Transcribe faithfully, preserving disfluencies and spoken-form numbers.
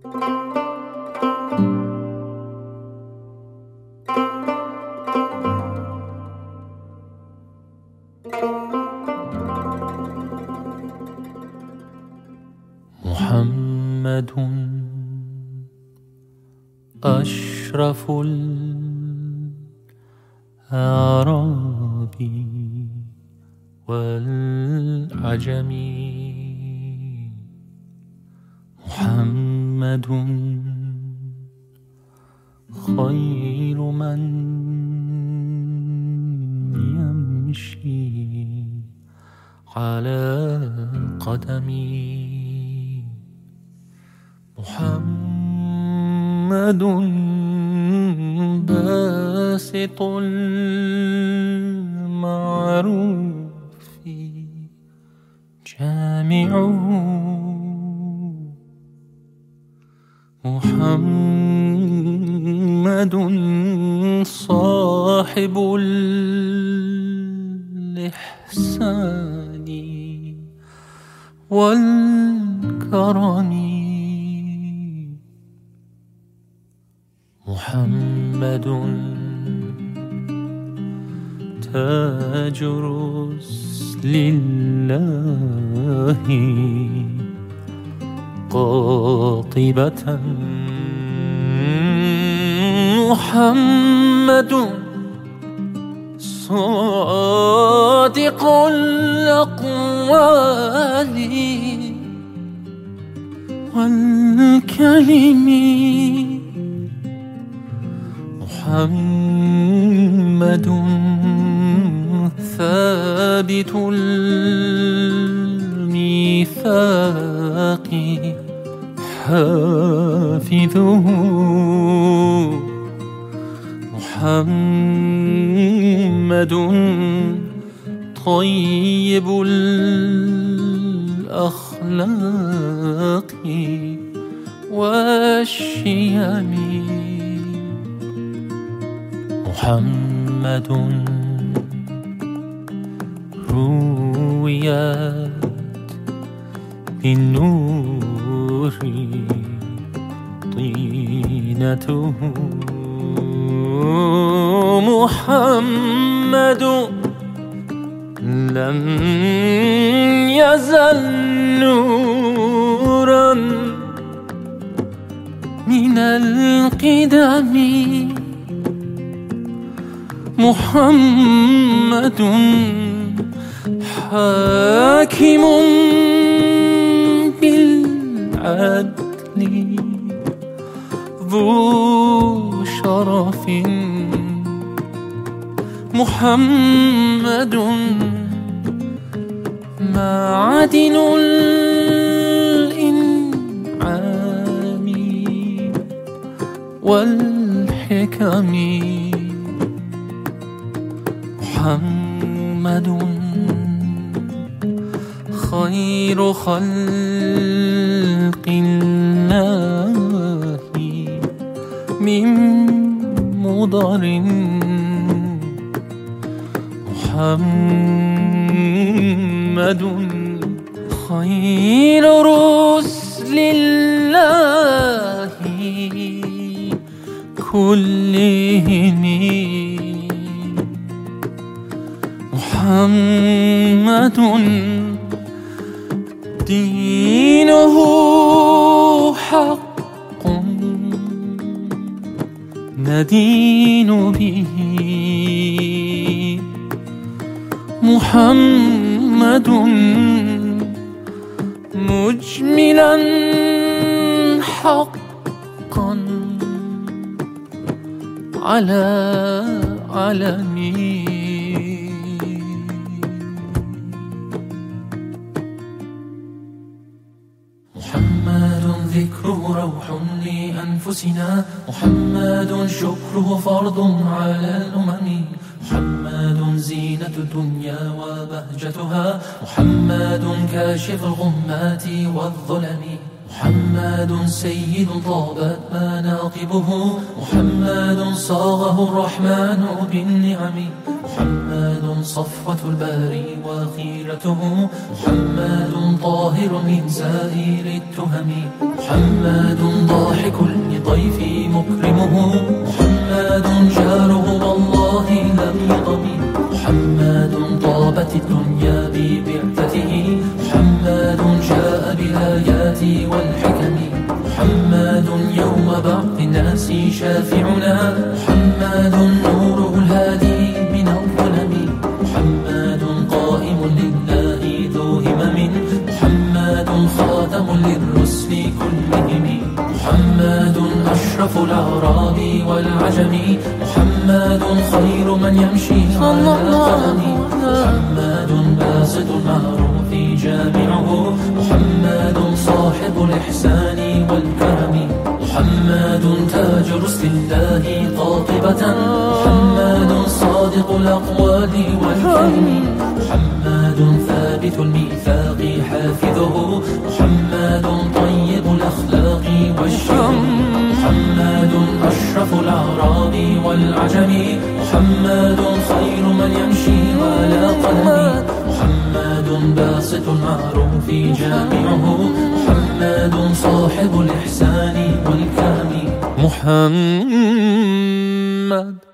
محمد أشرف الأعراب والعجم، محمد خير من يمشي على قدمي، محمد باسط المعروف جامع، محمد صاحب الإحسان والكرم، محمد تاج رسل الله قاطبة، محمد صادق الأقوال والكلم، محمد ثابت الميثاق حافظه، محمد طيب الأخلاق والشيم، محمد رويت بالنور طينته، محمد لم يزل نورا من القدم، محمد حاكم بالعدل ذو شرف، محمد معدن الإنعام والحكم، محمد خير خلق الله من مضر، محمد خير رسل الله كلهم، محمد دينه حق ندين به، محمد مجملا حقا على علمي، محمد ذكره روح لأنفسنا، محمد شكره فرض على الأمم، محمد زينة الدنيا وبهجتها، محمد كاشف الغمات والظلم، محمد سيد طابت مناقبه، محمد صاغه الرحمن بالنعم، محمد صفوة الباري وخيرته، محمد طاهر من سائر التهم، محمد بالضيف مكرمه. محمد جاره والله لم يضم. محمد طابت الدنيا ببعثته. محمد جاء بالآيات والحكم. محمد يوم بعث الناس شافعنا. محمد نوره الهادي من الظلم. محمد قائم لله ذو همم. محمد خاتم للرسل كلهم. محمد أشرف الأعراب والعجم. محمد خير من يمشي على قدم. محمد باسط المعروف جامعه. محمد صاحب الإحسان والكرم. محمد تاج رسل الله قاطبة. محمد صادق الأقوال والكلم. محمد ثابت الميثاق حافظه. محمد طيب الأخلاق والشرم. محمد أشرف الأعراب والعجم. محمد خير من يمشي على قدم. محمد باسط المعروف جامعه. محمد صاحب الإحسان والكرم. محمد